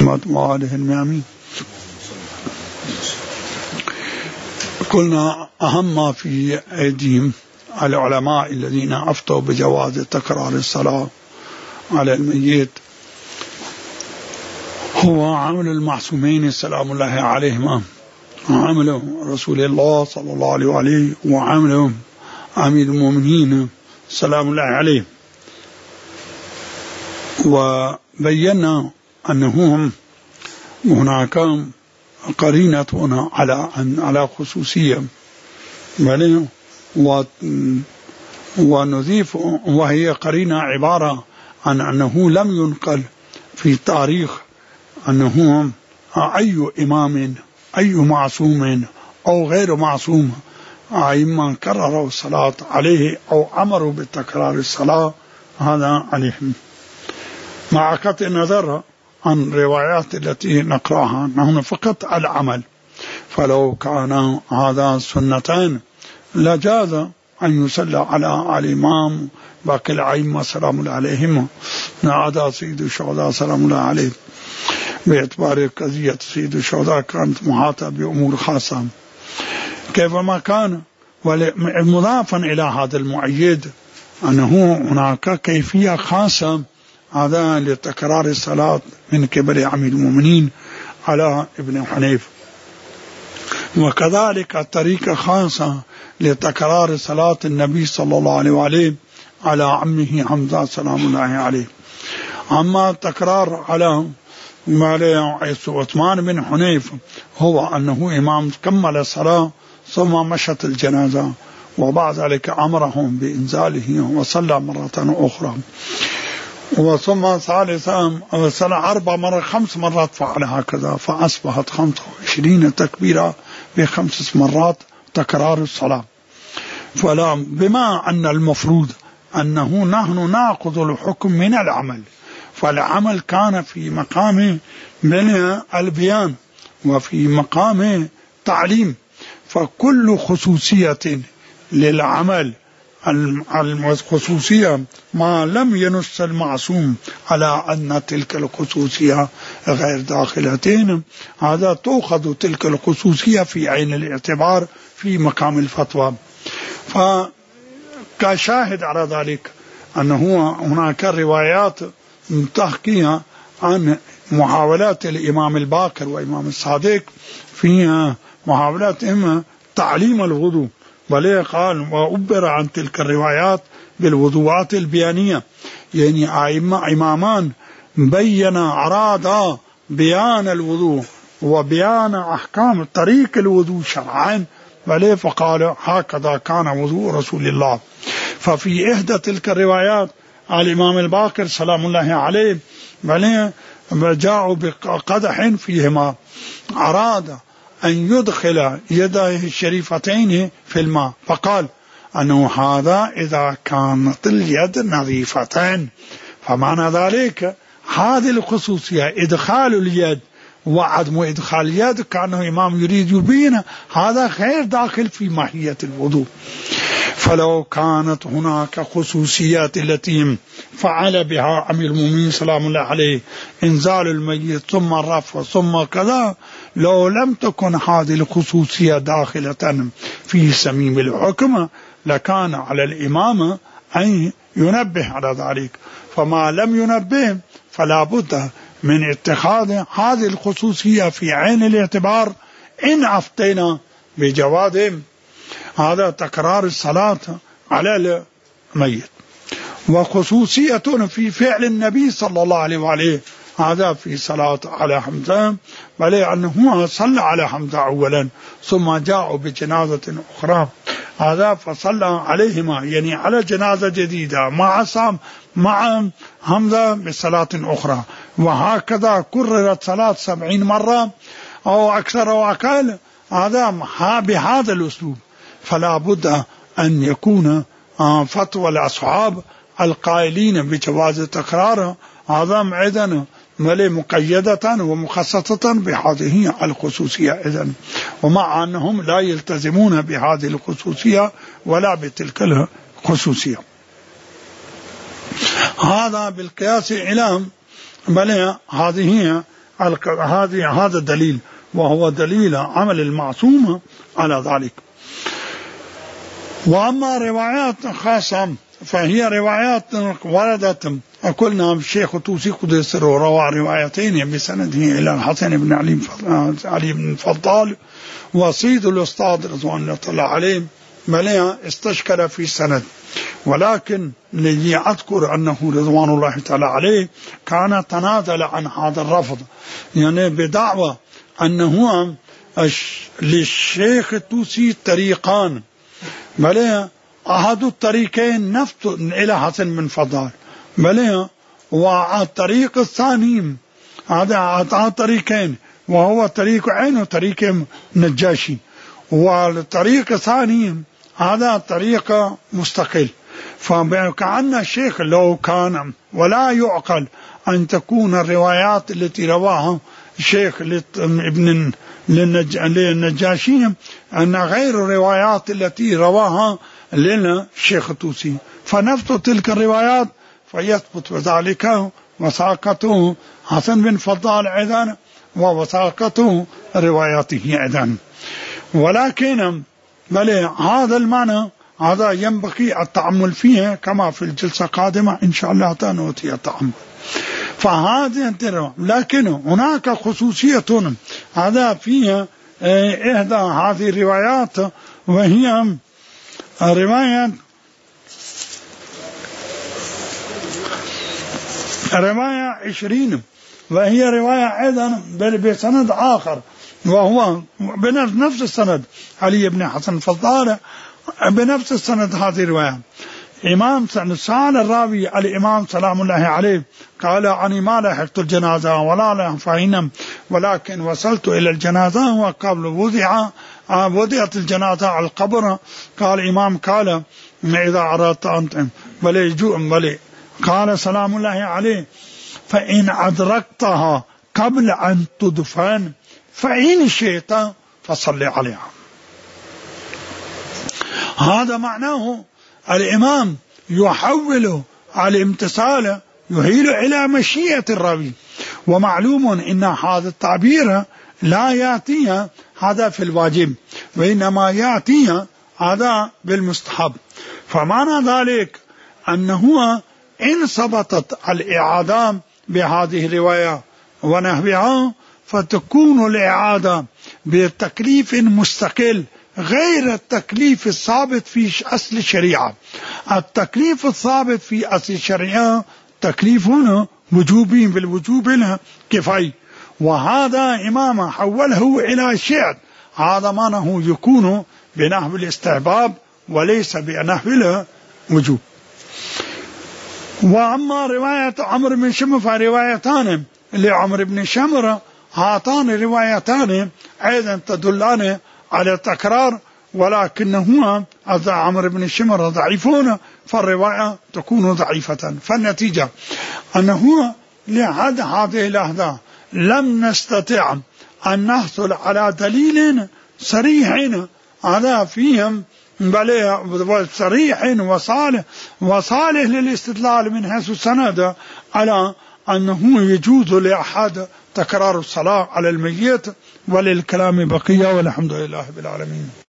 وآله الميامين. قلنا أهم ما في أيديهم العلماء الذين أفتوا بجواز تكرار الصلاة على الميت هو عمل المعصومين سلام الله عليهما، وعمل رسول الله صلى الله عليه وآله، وعمل أمير المؤمنين سلام الله عليه. وبينا أنهم هناك قرينة هنا على خصوصية، ونضيف وهي قرينة عبارة عن أنه لم ينقل في تاريخ أنه أي إمام أي معصوم أو غير معصوم أئمة كرروا الصلاة عليه أو أمروا بتكرار الصلاة هذا عليهم، مع قطع النظر عن الروايات التي نقرأها نحن فقط العمل. فلو كان هذا سنتان لجاز أن يصلى على الإمام باقي الأئمة سلام الله عليهم، هذا سيد الشهداء سلام الله عليه، باعتبار قضية سيد الشهداء كانت محاطة بأمور خاصة كيفما كان. ومضافا إلى هذا المؤيد أنه هناك كيفية خاصة هذا لتكرار الصلاة من قبل أمير المؤمنين على ابن حنيفة، وكذلك طريقة خاصة لتكرار صلاة النبي صلى الله عليه وآله على عمه حمزة سلام الله عليه. أما تكرار على عثمان بن حنيف هو أنه إمام كمل الصلاة ثم مشت الجنازة، وبعد ذلك أمرهم بإنزاله وصلى مرة أخرى، وثم ثالثا صلى 4 مرات 5 مرات فعل هكذا، فأصبحت 25 تكبيرة ب5 مرات تكرار الصلاة. فلا بما أن المفروض أنه نحن نأخذ الحكم من العمل، فالعمل كان في مقام من البيان وفي مقام تعليم، فكل خصوصية للعمل الخصوصية ما لم ينص المعصوم على أن تلك الخصوصية غير داخلتين، هذا تأخذ تلك الخصوصية في عين الاعتبار في مقام الفتوى. فكشاهد على ذلك أنه هناك روايات تحكيها عن محاولات الإمام الباقر وإمام الصادق في محاولاتهم تعليم الوضوء، بل قال وأبر عن تلك الروايات بالوضوءات البيانية، يعني إمامان أرادا بيان الوضوء وبيان أحكام طريق الوضوء شرعا، بل فقال هكذا كان وضوء رسول الله. ففي إحدى تلك الروايات الإمام الباقر سلام الله عليه بل جاءوا بقدح فيهما، أراد أن يدخل يديه الشريفتين في الماء، فقال أنه هذا إذا كانت اليد نظيفتين، فمعنى ذلك هذه الخصوصية إدخال اليد وعدم إدخال اليد كأنه إمام يريد يبين هذا غير داخل في ماهية الوضوء. فلو كانت هناك خصوصيات التي فعل بها أمير المؤمنين سلام الله عليه، إنزال الميت ثم الرفع ثم كذا، لو لم تكن هذه الخصوصية داخلة في سميم الحكم لكان على الإمام أن ينبه على ذلك، فما لم ينبه فلا بد من اتخاذ هذه الخصوصية في عين الاعتبار إن أفتينا بجواز هذا تكرار الصلاة على الميت. وخصوصية في فعل النبي صلى الله عليه وآله هذا في صلاة على حمزة، بل أنه صلى على حمزة أولا ثم جاءوا بجنازة أخرى هذا فصلى عليهما، يعني على جنازة جديدة مع حمزة بصلاة أخرى، وهكذا كررت صلاة 70 مرة أو أكثر أو أقل، هذا بهذا الأسلوب. فلا بد أن يكون فتوى الأصحاب القائلين بجواز تكرار هذا إذن مقيدة ومخصصة بهذه الخصوصية إذن، ومع أنهم لا يلتزمون بهذه الخصوصية ولا بتلك الخصوصية. هذا بالقياس إلى بل هذه هذا دليل، وهو دليل عمل المعصوم على ذلك. وأما روايات خاصة فهي روايات وردت، قلنا الشيخ الطوسي قدس سره روى روايتين بسنده إلى الحسن بن علي بن الفضال وصيد الأستاذ رضوان الله تعالى عليه مليا استشكل في سند، ولكن الذي أذكر أنه رضوان الله تعالى عليه كان تنازل عن هذا الرفض، يعني بدعوى أنه للشيخ الطوسي طريقان، مليا أحد الطريقين نفس إلى حسن بن فضال مليا، والطريق الثاني هذا طريقين، وهو طريق عين طريق نجاشي، والطريق الثاني هذا طريق مستقل. فكأن الشيخ لو كان ولا يعقل أن تكون الروايات التي رواها الشيخ ابن للنجاشي أن غير الروايات التي رواها للشيخ الطوسي، فنفس تلك الروايات فيثبت ذلك وثاقته حسن بن فضال أيضا ووثاقته رواياته أيضا. ولكن هذا المعنى هذا ينبغي التأمل فيه كما في الجلسة القادمة إن شاء الله نؤتي التأمل. فهذه لكن هناك خصوصية هذا فيها إحدى هذه الروايات، وهي رواية 20، وهي رواية أيضا بسند آخر وهو بنفس السند علي بن حسن الفضال بنفس السند. هذه الرواية إمام سأل الراوي الإمام سلام الله عليه قال عني ما لحقت الجنازة ولا لحفين، ولكن وصلت إلى الجنازة وقبل وضعت الجنازة على القبر. قال الإمام قال إذا أردت أن بلي قال سلام الله عليه فإن أدركتها قبل أن تدفن فإن شئت فصلي عليها. هذا معناه الإمام يحول الامتثال يهيل إلى مشيئة الراوي، ومعلوم إن هذا التعبير لا يأتي هذا في الواجب وإنما يأتي هذا بالمستحب. فمعنى ذلك أنه إن ثبتت الإعادة بهذه الرواية ونحوها فتكون الإعادة بتكليف مستقل غير التكليف الثابت في أصل الشريعة. التكليف الثابت في أصل الشريعة تكليف وجوبي بالوجوب الكفاية، وهذا إمام حوله إلى شيء هذا معناه يكون بنحو الاستحباب وليس بنحو الوجوب. وأما رواية عمرو بن شمر فروايتان لعمرو بن شمر، هاتان روايتان أيضا تدلان على التكرار، ولكنهما عمرو بن شمر ضعيفون فالرواية تكون ضعيفة. فالنتيجة أنه لحد هذه اللحظة لم نستطع أن نحصل على دليل صريح على فيهم بل صريح وصالح للاستدلال من حيث السند على أنه يجوز لأحد تكرار الصلاة على الميت. وللكلام بقية والحمد لله بالعالمين.